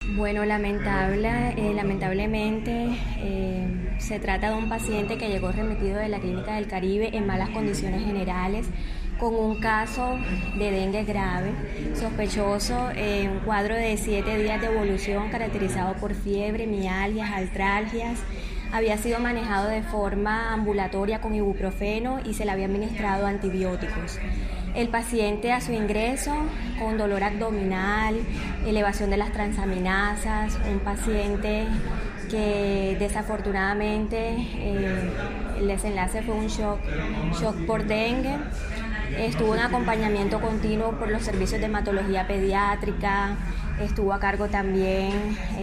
Bueno, lamentablemente se trata de un paciente que llegó remitido de la Clínica del Caribe en malas condiciones generales, con un caso de dengue grave, sospechoso, un cuadro de 7 días de evolución caracterizado por fiebre, mialgias, artralgias. Había sido manejado de forma ambulatoria con ibuprofeno y se le había administrado antibióticos. El paciente a su ingreso con dolor abdominal, elevación de las transaminasas, un paciente que desafortunadamente el desenlace fue un shock por dengue. Estuvo en acompañamiento continuo por los servicios de hematología pediátrica, estuvo a cargo también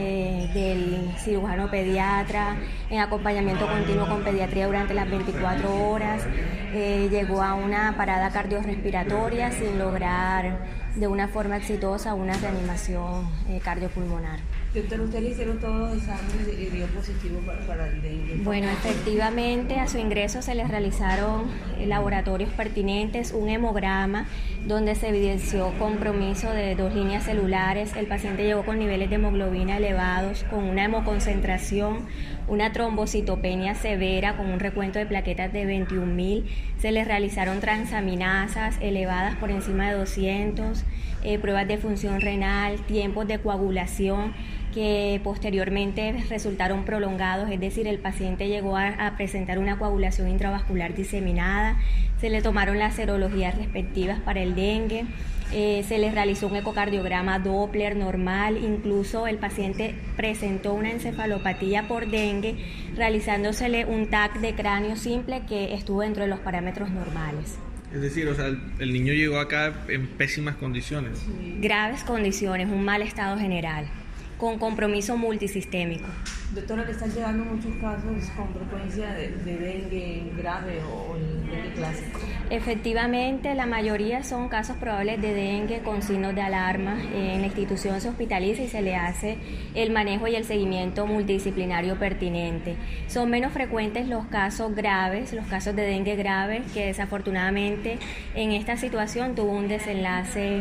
del cirujano pediatra, en acompañamiento continuo con pediatría durante las 24 horas. Llegó a una parada cardiorrespiratoria sin lograr de una forma exitosa una reanimación cardiopulmonar. Doctor, ¿usted le hicieron todos los exámenes y dio positivo para el dengue? Bueno, efectivamente a su ingreso se les realizaron laboratorios pertinentes, un hemograma donde se evidenció compromiso de 2 líneas celulares. El paciente llegó con niveles de hemoglobina elevados, con una hemoconcentración, una trombocitopenia severa con un recuento de plaquetas de 21.000. Se les realizaron transaminasas elevadas por encima de 200, pruebas de función renal, tiempos de coagulación que posteriormente resultaron prolongados, es decir, el paciente llegó a presentar una coagulación intravascular diseminada. Se le tomaron las serologías respectivas para el dengue, se le realizó un ecocardiograma Doppler normal, incluso el paciente presentó una encefalopatía por dengue, realizándosele un TAC de cráneo simple que estuvo dentro de los parámetros normales. Es decir, el niño llegó acá en pésimas condiciones. Graves condiciones, un mal estado general, con compromiso multisistémico. Doctora, ¿le están llegando muchos casos con frecuencia de dengue grave o el dengue clásico? Efectivamente, la mayoría son casos probables de dengue con signos de alarma. En la institución se hospitaliza y se le hace el manejo y el seguimiento multidisciplinario pertinente. Son menos frecuentes los casos graves, los casos de dengue grave, que desafortunadamente en esta situación tuvo un desenlace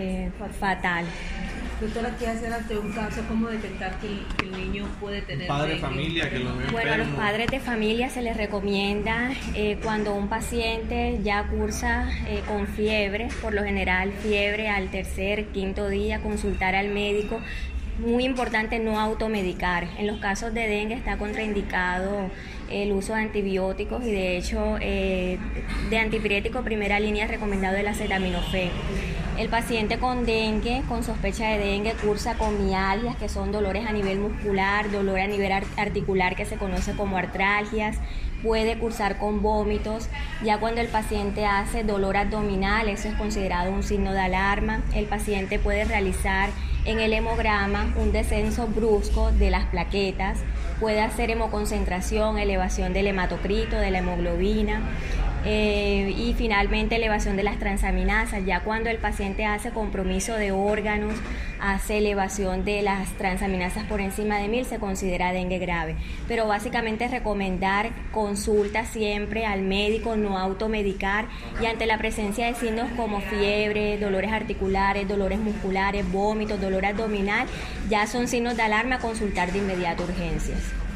fatal. Doctora, ¿qué hacer ante un caso? ¿Cómo detectar que el niño puede tener padre de dengue? familia que lo ve Bueno, a los enfermo. padres de familia se les recomienda cuando un paciente ya cursa con fiebre, por lo general fiebre al tercer, quinto día, consultar al médico. Muy importante no automedicar. En los casos de dengue está contraindicado el uso de antibióticos y de hecho de antipirético primera línea recomendado el acetaminofén. El paciente con dengue, con sospecha de dengue, cursa con mialgias, que son dolores a nivel muscular, dolor a nivel articular que se conoce como artralgias, puede cursar con vómitos. Ya cuando el paciente hace dolor abdominal, eso es considerado un signo de alarma. El paciente puede realizar en el hemograma un descenso brusco de las plaquetas, puede hacer hemoconcentración, elevación del hematocrito, de la hemoglobina. Y finalmente elevación de las transaminasas. Ya cuando el paciente hace compromiso de órganos, hace elevación de las transaminasas por encima de 1000, se considera dengue grave. Pero básicamente recomendar consulta siempre al médico, no automedicar, y ante la presencia de signos como fiebre, dolores articulares, dolores musculares, vómitos, dolor abdominal, ya son signos de alarma, consultar de inmediato urgencias.